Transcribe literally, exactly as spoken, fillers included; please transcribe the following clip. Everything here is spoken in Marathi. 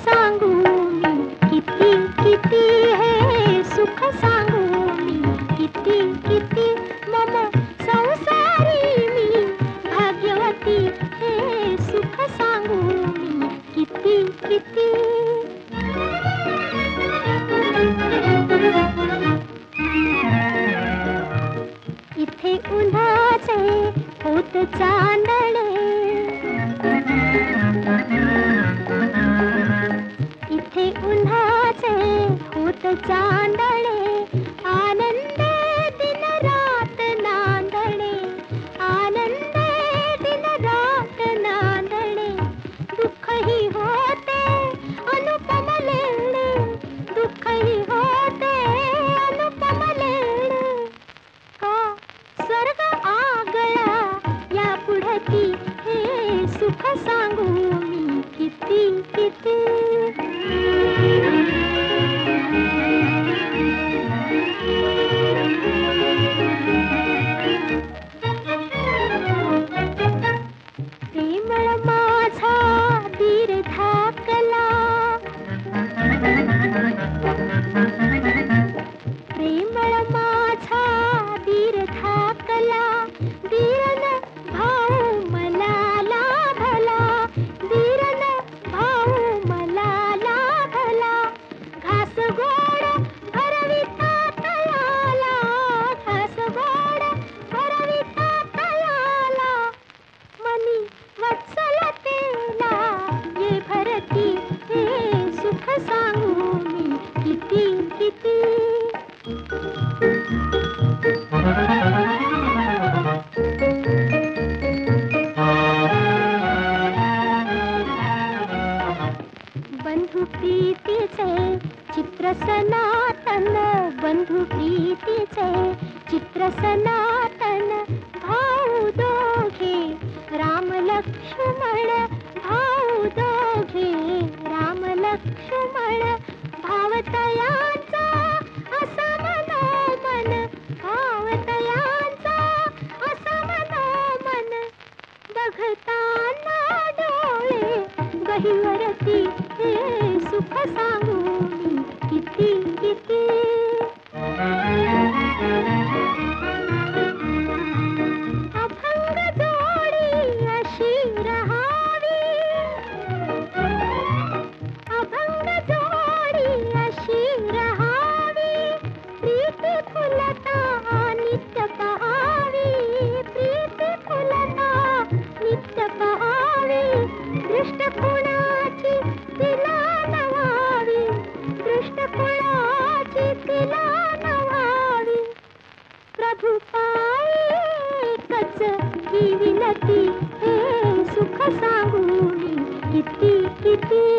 सांगू मी किती किती, हे सुख सांगू मी किती किती, मम संसारी मी भाग्यवती, हे सुख सांगू मी किती किती. इथे उन्हाचे होत चांदणे, इथे उन्हाचे होत चांदणे, आनंदे दिन रात नांदणे, आनंदे दिन रात नांदणे, दुःखही होते अनुपम लेणे, दुःखही होते अनुपम लेणे, का स्वर्ग आगळा या पुढती, हे सुख सांगू मी किती किती. प्रेमळ माझा धीर धाकला, प्रेमळ माझा धीर धाकला, धीरन भाऊ मला लाभला, धीरन भाऊ मला लाभला, घास गोड भरविता तयाला, घास गोड भरविता तयाला, मनी वत्सलतेला ये भरती, हे सुख सांगू मी किती किती. बंधु प्रीतीचे चित्र सनातन, बंधु प्रीतीचे चित्र सनातन, भाऊ दोघे राम लक्ष्मण, भाऊ दोघे राम लक्ष्मण, भावतयांचा असा मनोमन, भावतयांचा असा मनोमन, बघताना डोळे गहिवरती, हे सुख सांगू मी किती किती. अभंग जोडी अशी रहावी, अभंग जोडी अशी रहावी, प्रीती फुलता नित्य पहावी, प्रीती फुलता नित्य पहावी, दृष्ट कुणाची तिला नवावी, दृष्ट कुणाची तिला नवावी, प्रभु पायी एकच ही विनती, हे सुख सांगू मी किती किती.